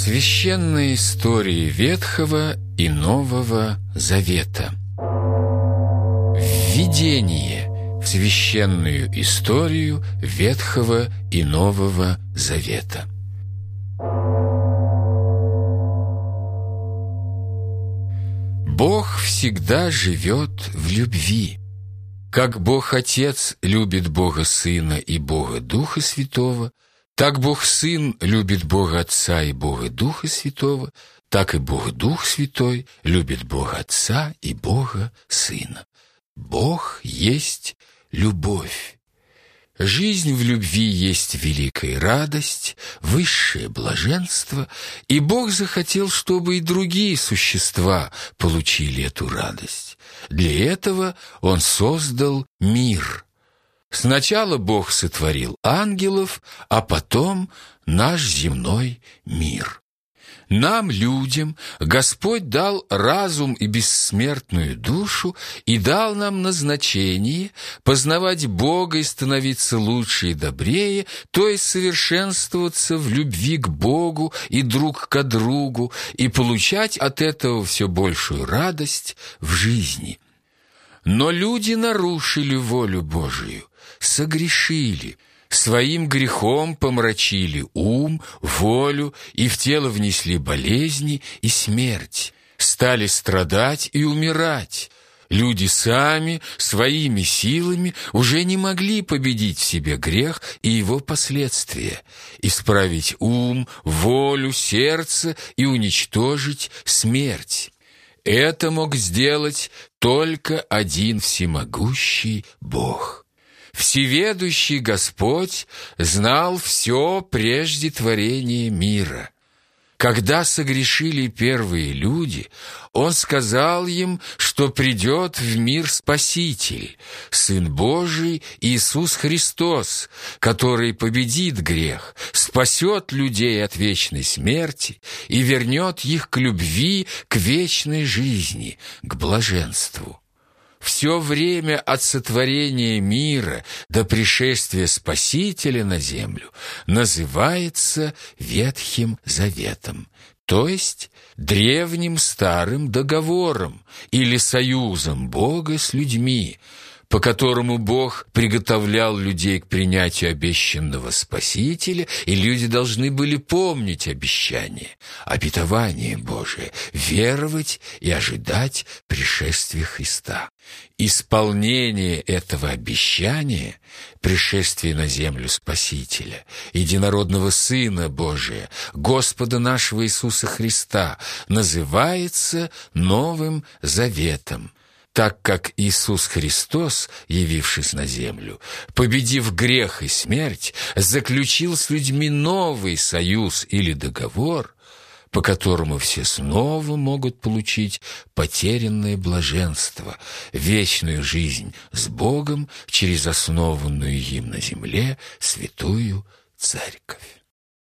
Священные истории Ветхого и Нового Завета. Введение в священную историю Ветхого и Нового Завета. Бог всегда живет в любви. Как Бог Отец любит Бога Сына и Бога Духа Святого, так Бог Сын любит Бога Отца и Бога Духа Святого, так и Бог Дух Святой любит Бога Отца и Бога Сына. Бог есть любовь. Жизнь в любви есть великая радость, высшее блаженство, и Бог захотел, чтобы и другие существа получили эту радость. Для этого Он создал мир. Сначала Бог сотворил ангелов, а потом наш земной мир. Нам, людям, Господь дал разум и бессмертную душу и дал нам назначение познавать Бога и становиться лучше и добрее, то есть совершенствоваться в любви к Богу и друг к другу, и получать от этого все большую радость в жизни. Но люди нарушили волю Божию, согрешили, своим грехом помрачили ум, волю и в тело внесли болезни и смерть, стали страдать и умирать. Люди сами, своими силами уже не могли победить в себе грех и его последствия, исправить ум, волю, сердце и уничтожить смерть. Это мог сделать только один всемогущий Бог. Всеведущий Господь знал все прежде творения мира. Когда согрешили первые люди, Он сказал им, что придет в мир Спаситель, Сын Божий Иисус Христос, который победит грех, спасет людей от вечной смерти и вернет их к любви, к вечной жизни, к блаженству. Все время от сотворения мира до пришествия Спасителя на землю называется Ветхим Заветом, то есть древним старым договором или союзом Бога с людьми, по которому Бог приготовлял людей к принятию обещанного Спасителя, и люди должны были помнить обещание, обетование Божие, веровать и ожидать пришествия Христа. Исполнение этого обещания, пришествие на землю Спасителя, единородного Сына Божия, Господа нашего Иисуса Христа, называется Новым Заветом, так как Иисус Христос, явившись на землю, победив грех и смерть, заключил с людьми новый союз или договор, по которому все снова могут получить потерянное блаженство, вечную жизнь с Богом через основанную им на земле святую Церковь.